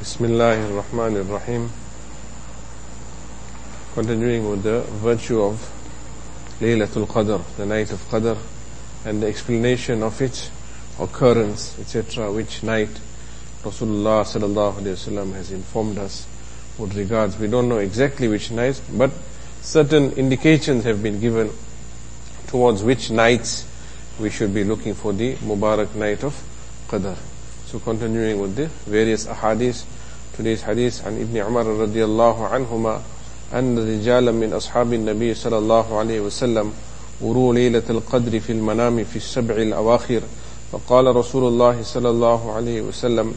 Bismillahir Rahmanir Rahim. Continuing with the virtue of Laylatul Qadr, the night of Qadr, and the explanation of its occurrence, etc., which night Rasulullah sallallahu alaihi wasallam has informed us with regards. We don't know exactly which nights, but certain indications have been given towards which nights we should be looking for the Mubarak night of Qadr. So continuing with the various ahadith, today's hadith عن ابن عمر رضي الله عنهما أن رجالا من أصحاب النبي صلى الله عليه وسلم وروا ليلة القدر في المنام في السبع الأواخر فقال رسول الله صلى الله عليه وسلم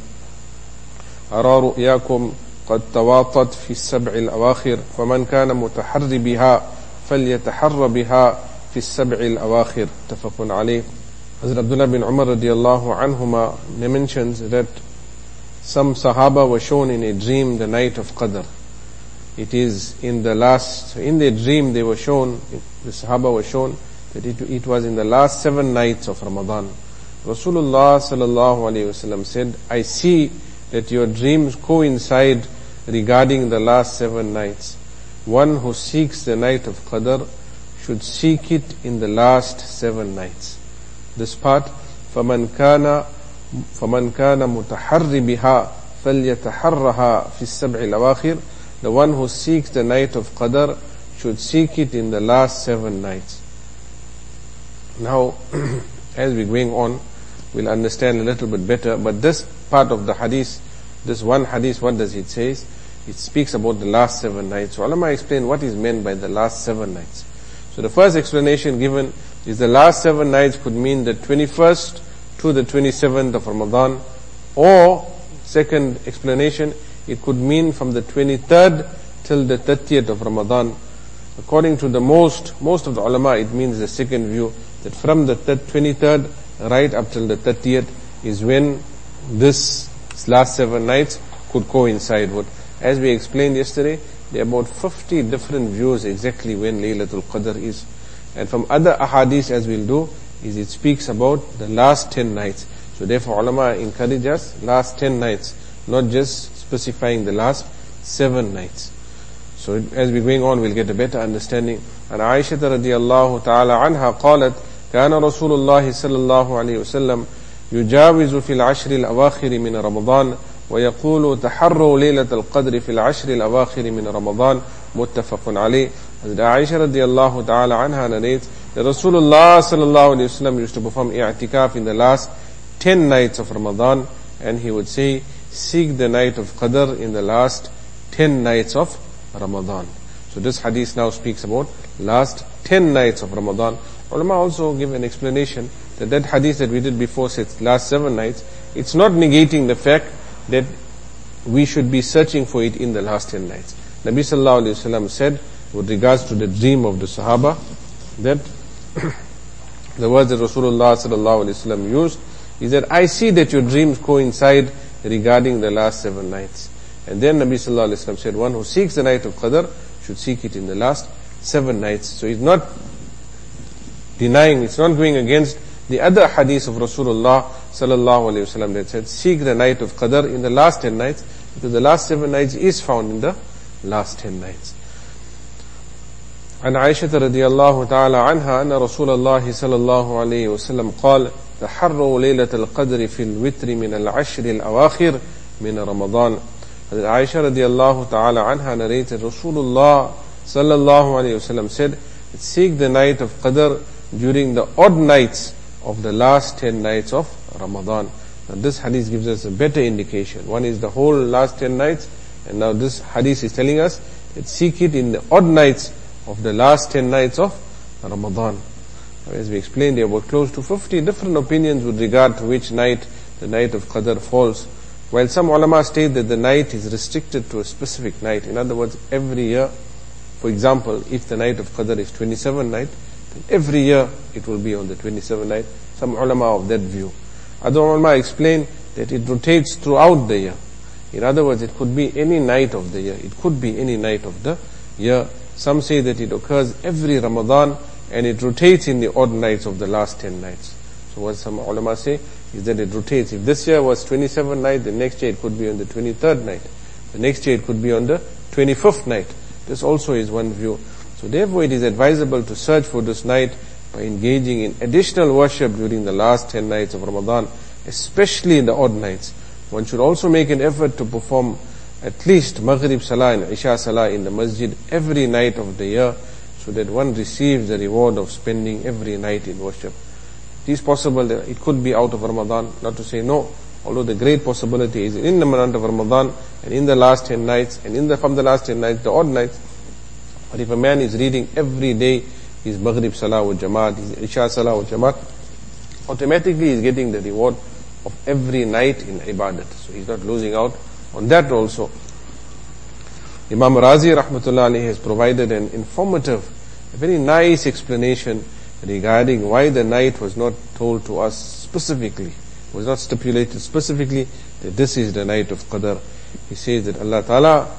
أرى رؤياكم قد تواطت في السبع الأواخر فمن كان متحر بها فليتحر بها في السبع الأواخر متفق عليه. Hazrat Abdullah bin Umar radiallahu anhuma mentions that some Sahaba were shown in a dream the night of Qadr. It is in their dream they were shown, the Sahaba were shown that it was in the last 7 nights of Ramadan. Rasulullah sallallahu alayhi wasallam said, I see that your dreams coincide regarding the last 7 nights. One who seeks the night of Qadr should seek it in the last 7 nights. This part, فَمَنْ كَانَ مُتَحَرِّ بِهَا فَلْيَتَحَرَّهَا فِي السَّبْعِ الْأَوَاخِرِ. The one who seeks the night of Qadr should seek it in the last 7 nights. Now, as we're going on, we'll understand a little bit better, but this part of the hadith, this one hadith, what does it say? It speaks about the last 7 nights. So ulama explain what is meant by the last 7 nights. So the first explanation given is the last 7 nights could mean the 21st to the 27th of Ramadan, or second explanation, it could mean from the 23rd till the 30th of Ramadan. According to the most of the ulama, it means the second view, that from the 23rd right up till the 30th is when this last 7 nights could coincide with. As we explained yesterday, there are about 50 different views exactly when Laylatul Qadr is. And from other ahadith, as we'll do, is it speaks about the last 10 nights. So therefore ulama encourage us last 10 nights, not just specifying the last 7 nights. So as we're going on, we'll get a better understanding. And Aisha radiyallahu ta'ala anha قالت كان رسول الله صلى الله عليه وسلم يجاوز في العشر الأواخر من رمضان ويقول تحروا ليلة القدر في العشر الأواخر من رمضان متفق عليه. Aisha radiallahu ta'ala anha narrates that Rasulullah sallallahu alayhi wasallam used to perform i'tikaf in the last 10 nights of Ramadan, and he would say, seek the night of Qadr in the last 10 nights of Ramadan. So this hadith now speaks about last 10 nights of Ramadan. Ulama also give an explanation that hadith that we did before says last 7 nights, it's not negating the fact that we should be searching for it in the last 10 nights. Nabi sallallahu alayhi wasallam said, with regards to the dream of the Sahaba, that the words that Rasulullah sallallahu alaihi wasallam used is that I see that your dreams coincide regarding the last 7 nights. And then Nabi sallallahu alaihi wasallam said, one who seeks the night of Qadr should seek it in the last 7 nights. So he's not denying, it's not going against the other hadith of Rasulullah sallallahu alaihi wasallam that said, seek the night of Qadr in the last 10 nights, because the last 7 nights is found in the last 10 nights. عن عائشة رضي الله تعالى عنها أن رسول الله صلى الله عليه وسلم قال تحروا ليلة القدر في الوتر من العشر الأواخر من رمضان. Aisha radiallahu ta'ala anha narrated Rasulullah sallallahu alayhi wasallam said, seek the night of Qadr during the odd nights of the last 10 nights of Ramadan. Now this hadith gives us a better indication. One is the whole last 10 nights, and now this hadith is telling us that seek it in the odd nights of the last 10 nights of Ramadan. As we explained, there were close to 50 different opinions with regard to which night the night of Qadr falls. While some ulama state that the night is restricted to a specific night. In other words, every year, for example, if the night of Qadr is 27th night, then every year it will be on the 27th night. Some ulama of that view. Other ulama explain that it rotates throughout the year. In other words, it could be any night of the year. It could be any night of the year. Some say that it occurs every Ramadan and it rotates in the odd nights of the last 10 nights. So what some ulama say, is that it rotates. If this year was 27th night, the next year it could be on the 23rd night. The next year it could be on the 25th night. This also is one view. So therefore it is advisable to search for this night by engaging in additional worship during the last 10 nights of Ramadan, especially in the odd nights. One should also make an effort to perform at least Maghrib Salah and Isha Salah in the masjid every night of the year, so that one receives the reward of spending every night in worship. It is possible that it could be out of Ramadan, not to say no, although the great possibility is in the month of Ramadan and in the last 10 nights and from the last 10 nights, the odd nights. But if a man is reading every day his Maghrib Salah wa Jamaat, his Isha Salah wa Jamaat, automatically he is getting the reward of every night in ibadat. So he's not losing out on that also. Imam Razi rahmatullah alayhi has provided an informative, a very nice explanation regarding why the night was not told to us specifically, was not stipulated specifically that this is the night of Qadr. He says that Allah Ta'ala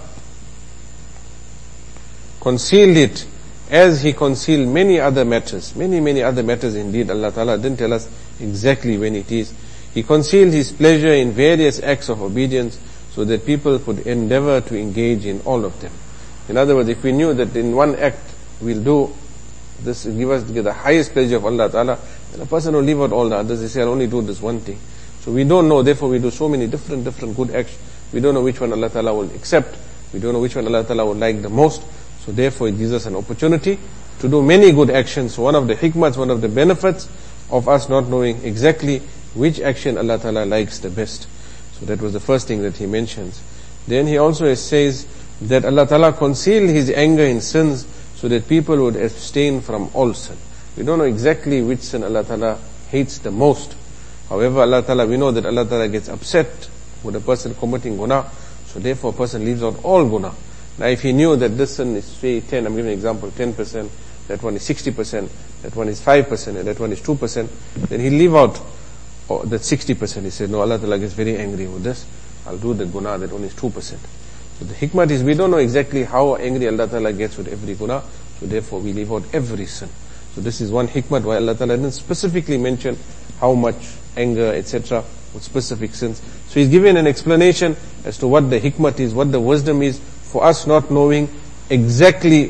concealed it as He concealed many other matters. Many other matters indeed. Allah Ta'ala didn't tell us exactly when it is. He concealed His pleasure in various acts of obedience so that people could endeavor to engage in all of them. In other words, if we knew that in one act we'll do this, give us the highest pleasure of Allah Ta'ala, then a person will leave out all the others. They say, I'll only do this one thing. So we don't know, therefore we do so many different good acts. We don't know which one Allah Ta'ala will accept. We don't know which one Allah Ta'ala will like the most. So therefore it gives us an opportunity to do many good actions. So one of the hikmats, one of the benefits of us not knowing exactly which action Allah Ta'ala likes the best. So that was the first thing that he mentions. Then he also says that Allah Ta'ala concealed His anger in sins so that people would abstain from all sin. We don't know exactly which sin Allah Ta'ala hates the most. However, Allah Ta'ala, we know that Allah Ta'ala gets upset with a person committing guna, so therefore a person leaves out all guna. Now if he knew that this sin is say 10, I'm giving an example, 10%, that one is 60%, that one is 5%, and that one is 2%, then he'll leave out that 60%. He said, no, Allah Ta'ala gets very angry with this. I'll do the guna that one is 2%. So the hikmah is we don't know exactly how angry Allah Ta'ala gets with every guna, so therefore we leave out every sin. So this is one hikmah why Allah Ta'ala didn't specifically mention how much anger, etc., with specific sins. So He's given an explanation as to what the hikmah is, what the wisdom is, for us not knowing exactly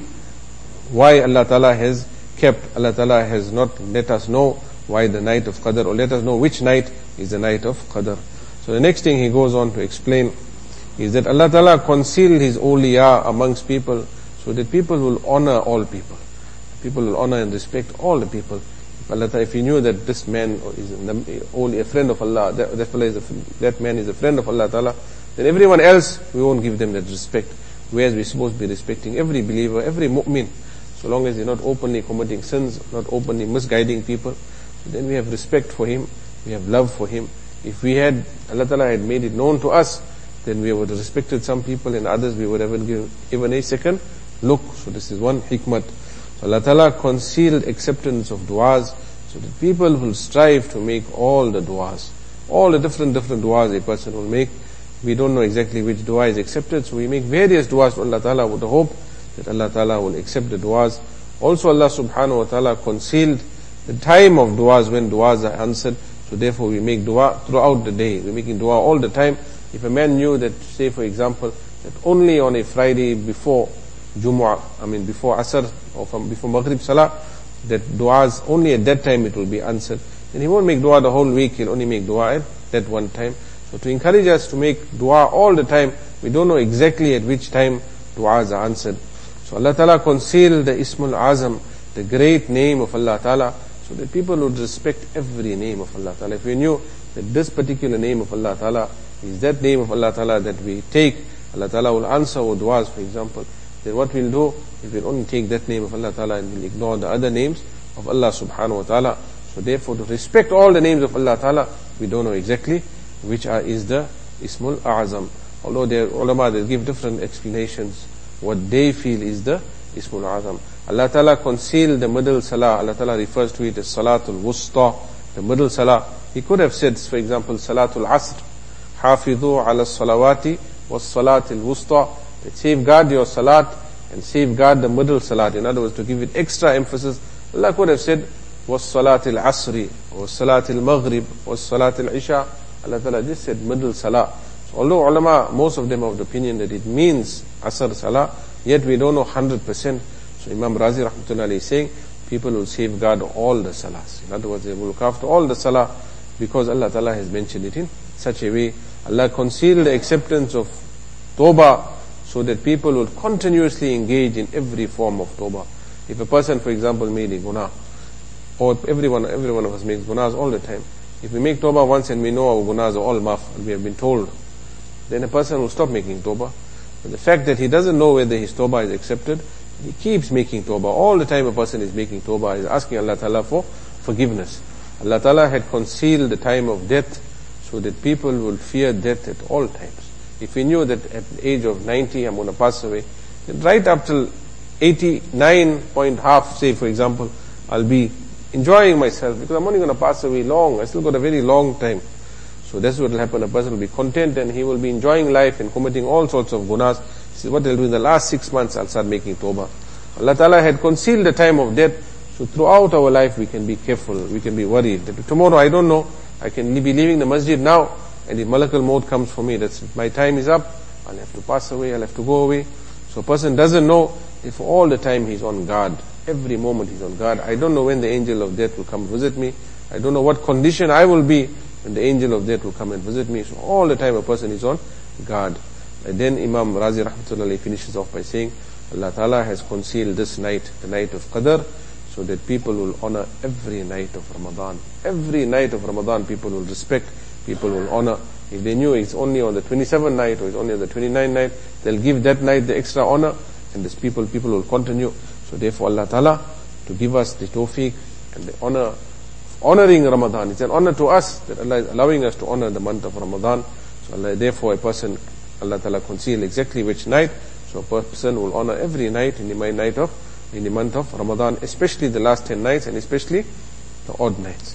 why Allah Ta'ala has kept, Allah Ta'ala has not let us know why the night of Qadr, or let us know which night is the night of Qadr. So the next thing he goes on to explain is that Allah Ta'ala concealed His awliya amongst people so that people will honor all people. People will honor and respect all the people. If Allah Ta'ala, if He knew that this man is only a friend of Allah, that man is a friend of Allah Ta'ala, then everyone else, we won't give them that respect. Whereas we're supposed to be respecting every believer, every mu'min, so long as they're not openly committing sins, not openly misguiding people, then we have respect for him, we have love for him. If we had, Allah Ta'ala had made it known to us, then we would have respected some people and others we would have given a second look. So this is one hikmat. So Allah Ta'ala concealed acceptance of du'as so that people will strive to make all the du'as. All the different du'as a person will make. We don't know exactly which du'a is accepted, so we make various du'as to Allah Ta'ala with the hope that Allah Ta'ala will accept the du'as. Also Allah Subhanahu wa Ta'ala concealed the time of du'as when du'as are answered, so therefore we make du'a throughout the day. We're making du'a all the time. If a man knew that, say for example, that only on a Friday before Jumu'ah, before Asr or before Maghrib Salah, that du'as only at that time it will be answered, then he won't make du'a the whole week, he'll only make du'a at that one time. So to encourage us to make du'a all the time, we don't know exactly at which time du'as are answered. So Allah Ta'ala concealed the Ismul Azam, the great name of Allah Ta'ala, so that people would respect every name of Allah Ta'ala. If we knew that this particular name of Allah Ta'ala is that name of Allah Ta'ala that we take, Allah Ta'ala will answer our du'as, for example, then what we'll do, if we'll only take that name of Allah Ta'ala and we'll ignore the other names of Allah Subhanahu wa Ta'ala. So therefore to respect all the names of Allah Ta'ala, we don't know exactly which is the Ismul Azam. Although there are ulama that give different explanations, what they feel is the Ismul Azam. Allah Ta'ala concealed the middle salah. Allah Ta'ala refers to it as Salatul Wusta, the middle salah. He could have said, for example, Salatul Asr, Hafidhu ala salawati was Salatul Wusta, that safeguard your salat and safeguard the middle salat. In other words, to give it extra emphasis, Allah could have said was-salat al-asri, was-salat al-maghrib, was-salat al-isha. Allah Ta'ala just said middle salah. So although ulama, most of them are of the opinion that it means asr salah, yet we don't know 100%. So Imam Razi rahmatullah is saying, people will safeguard all the salahs. In other words, they will look after all the salah, because Allah Ta'ala has mentioned it in such a way. Allah concealed the acceptance of tawbah, so that people will continuously engage in every form of tawbah. If a person, for example, made a guna, or every one of us makes gunas all the time. If we make tawbah once and we know our gunas are all maaf, and we have been told, then a person will stop making tawbah. But the fact that he doesn't know whether his tawbah is accepted, he keeps making tawbah. All the time a person is making tawbah, is asking Allah Ta'ala for forgiveness. Allah Ta'ala had concealed the time of death, so that people will fear death at all times. If we knew that at the age of 90 I'm going to pass away, then right up till 89.5, say for example, I'll be enjoying myself, because I'm only going to pass away long. I still got a very long time. So that's what will happen. A person will be content and he will be enjoying life and committing all sorts of gunas. This is what they'll do in the last 6 months. I'll start making tawbah. Allah Ta'ala had concealed the time of death, so throughout our life we can be careful, we can be worried that tomorrow, I don't know, I can be leaving the masjid now, and if Malakul Maut comes for me, that's my time is up, I'll have to pass away, I'll have to go away. So a person doesn't know if all the time he's on guard. Every moment he's on guard. I don't know when the angel of death will come visit me. I don't know what condition I will be when the angel of death will come and visit me. So all the time a person is on guard. And then Imam Razi rahmatullah finishes off by saying, Allah Ta'ala has concealed this night, the night of Qadr, so that people will honor every night of Ramadan. Every night of Ramadan people will respect, people will honor. If they knew it's only on the 27th night or it's only on the 29th night, they'll give that night the extra honor, and these people will continue. So therefore Allah Ta'ala, to give us the tawfiq and the honor, honoring Ramadan. It's an honor to us that Allah is allowing us to honor the month of Ramadan. So Allah, therefore a person, Allah Ta'ala conceal exactly which night. So a person will honor every night in the month of Ramadan, especially the last 10 nights and especially the odd nights.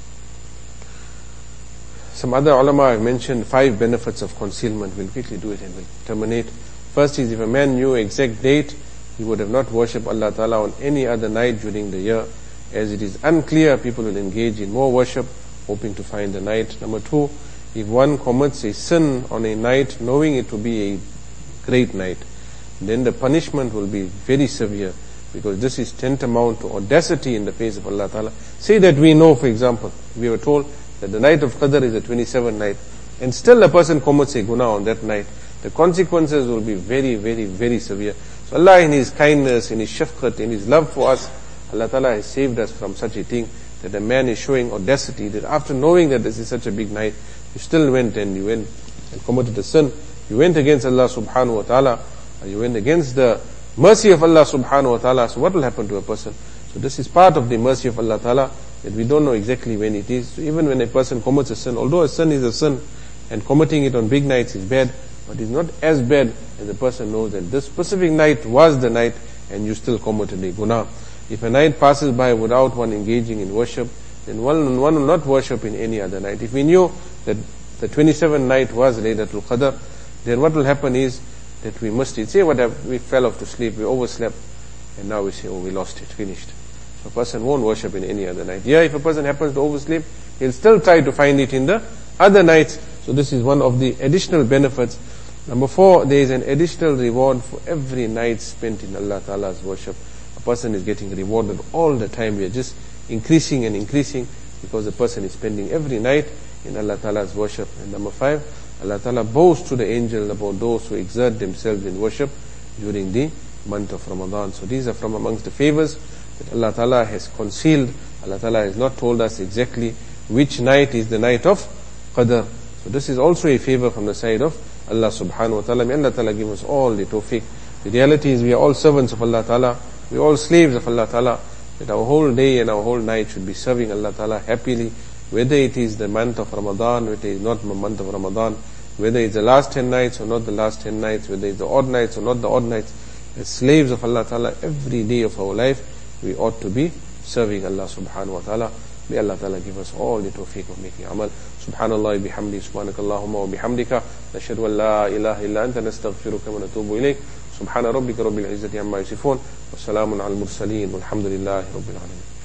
Some other ulama have mentioned 5 benefits of concealment. We'll quickly do it and we'll terminate. First is, if a man knew exact date, he would have not worshipped Allah Ta'ala on any other night during the year. As it is unclear, people will engage in more worship, hoping to find the night. Number 2, if one commits a sin on a night, knowing it to be a great night, then the punishment will be very severe, because this is tantamount to audacity in the face of Allah Ta'ala. Say that we know, for example, we were told that the night of Qadr is the 27th night, and still a person commits a guna on that night, the consequences will be very, very, very severe. So Allah, in His kindness, in His shafqat, in His love for us, Allah Ta'ala has saved us from such a thing, that a man is showing audacity, that after knowing that this is such a big night, you still went and committed a sin. You went against Allah subhanahu wa ta'ala, you went against the mercy of Allah subhanahu wa ta'ala. So what will happen to a person? So this is part of the mercy of Allah Ta'ala, that we don't know exactly when it is. So even when a person commits a sin, although a sin is a sin, and committing it on big nights is bad, but it's not as bad as the person knows that this specific night was the night and you still committed a guna. If a night passes by without one engaging in worship, then one will not worship in any other night. If we knew that the 27th night was Laylatul Qadr, then what will happen is that we missed it. Say we fell off to sleep, we overslept, and now we say, oh, we lost it, finished. So a person won't worship in any other night. Yeah, if a person happens to oversleep, he'll still try to find it in the other nights. So this is one of the additional benefits. Number 4, there is an additional reward for every night spent in Allah Ta'ala's worship. A person is getting rewarded all the time. We are just increasing and increasing, because the person is spending every night in Allah Ta'ala's worship. And number 5, Allah Ta'ala boasts to the angel about those who exert themselves in worship during the month of Ramadan. So these are from amongst the favors that Allah Ta'ala has concealed. Allah Ta'ala has not told us exactly which night is the night of Qadr. So this is also a favor from the side of Allah subhanahu wa ta'ala. May Allah Ta'ala give us all the tawfiq. The reality is we are all servants of Allah Ta'ala. We are all slaves of Allah Ta'ala. That our whole day and our whole night should be serving Allah Ta'ala happily. Whether it is the month of Ramadan, whether it is not the month of Ramadan, whether it's the last 10 nights or not the last 10 nights, whether it's the odd nights or not the odd nights. As slaves of Allah Ta'ala, every day of our life, we ought to be serving Allah subhanahu wa ta'ala. May Allah Ta'ala give us all the tawfiq of making amal. Subhanallah bihamdi, subhanakallahumma wa bihamdika, nashhadu an la ilaha illa anta, nastaghfiruka wa natubu ilayk. Subhana rabbika rabbil izzati amma yasifun, wa salamun al mursaleen, walhamdulillahi rabbil alamin.